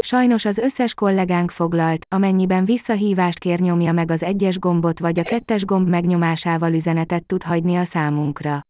Sajnos az összes kollégánk foglalt, amennyiben visszahívást kér, nyomja meg az 1-es gombot vagy a 2-es gomb megnyomásával üzenetet tud hagyni a számunkra.